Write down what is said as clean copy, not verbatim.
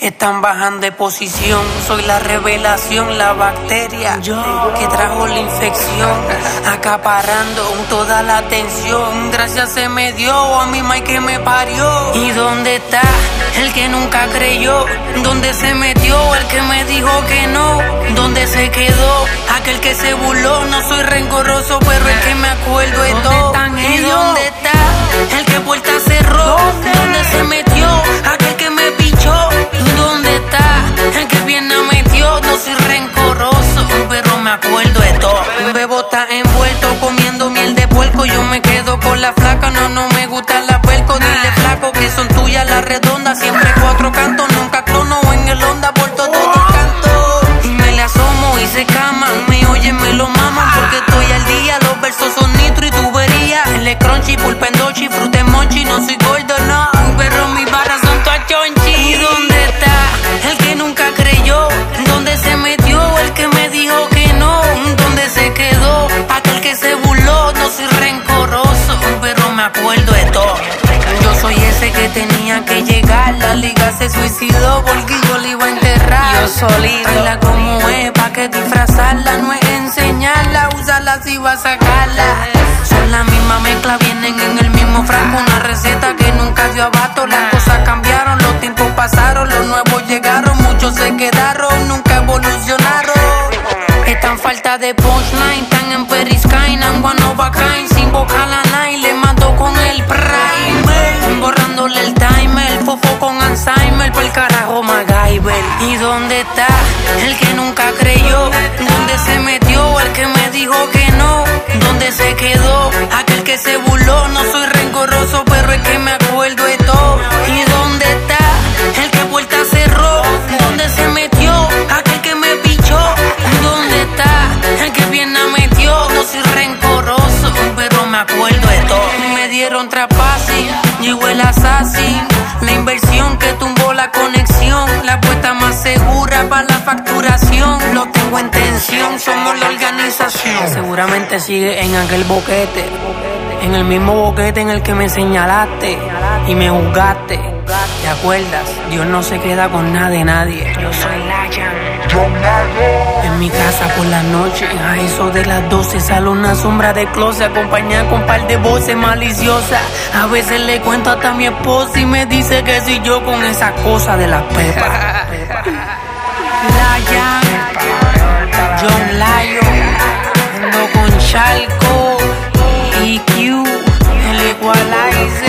Están bajando de posición, soy la revelación, la bacteria que trajo la infección, acaparando toda la atención. Gracias se me dio a mi Mike que me parió. ¿Y dónde está el que nunca creyó? ¿Dónde se metió el que me dijo que no? ¿Dónde se quedó aquel que se burló? No soy rencoroso, pero es que me acuerdo de todo. ¿Y dónde está el que puerta cerró? ¿Dónde se metió aquel que me pichó? ¿Dónde está el que pierna metió? No soy rencoroso, pero me acuerdo de todo. Bebo está envuelto comiendo miel de puerco. Yo me quedo con la flaca, no me gusta la puerco. Dile flaco que son tuyas las redondas. Siempre cuatro cantos, nunca clono en el onda por todo el canto. Y me le asomo y se caman, me oyen, me lo maman porque estoy al día. Los versos son nitro y tubería. El crunchy, pulpendochi, fruta monchi. No soy gordo, no, pero mis barras son todas chonchi. ¿Y dónde está el que nunca creyó? ¿Dónde se metió el que me dijo que no? ¿Dónde se quedó aquel que se burló? No soy rencoroso, pero me acuerdo de todo. Yo soy ese que tenía que llegar. La liga se suicidó porque yo le iba a enterrar. Yo solito, tráela como es, pa' que disfrazarla. No es enseñarla, usarla si va a sacarla. Son la misma mezcla, vienen en el mismo frasco. Una receta que nunca dio abasto. Las cosas cambiaron, los tiempos pasaron, los nuevos llegaron, muchos se quedaron, nunca evolucionaron. Están falta de punchline, están en Periskyne, and one of a kind. Sin vocal a nine, le mando con el prime. Borrándole el timer, fofo con Alzheimer, pa'l carajo MacGyver. ¿Y dónde está el que nunca creyó? ¿Dónde se metió el que me dijo que no? ¿Dónde se quedó aquel que se burló? No soy rencoroso, pero es que me acuerdo de todo. ¿Y dónde está el que puerta cerró? ¿Dónde se metió aquel que me pichó? ¿Dónde está el que pierna metió? No soy rencoroso, pero me acuerdo de todo. Me dieron trapasi, llegó el assassin. La inversión que tumbó la conexión. La apuesta más segura para la facturación. Lo tengo en tensión, somos la organización. Seguramente sigue en aquel boquete, en el mismo boquete en el que me señalaste y me juzgaste. ¿Te acuerdas? Dios no se queda con nada de nadie. Yo soy Layan. En mi casa por la noche, a eso de las 12 sale una sombra de closet acompañada con un par de voces maliciosas. A veces le cuento hasta a mi esposa y me dice que soy yo con esa cosa de las pepas. Layan, John Lyon, ando con Chalco, EQ, el Equalizer.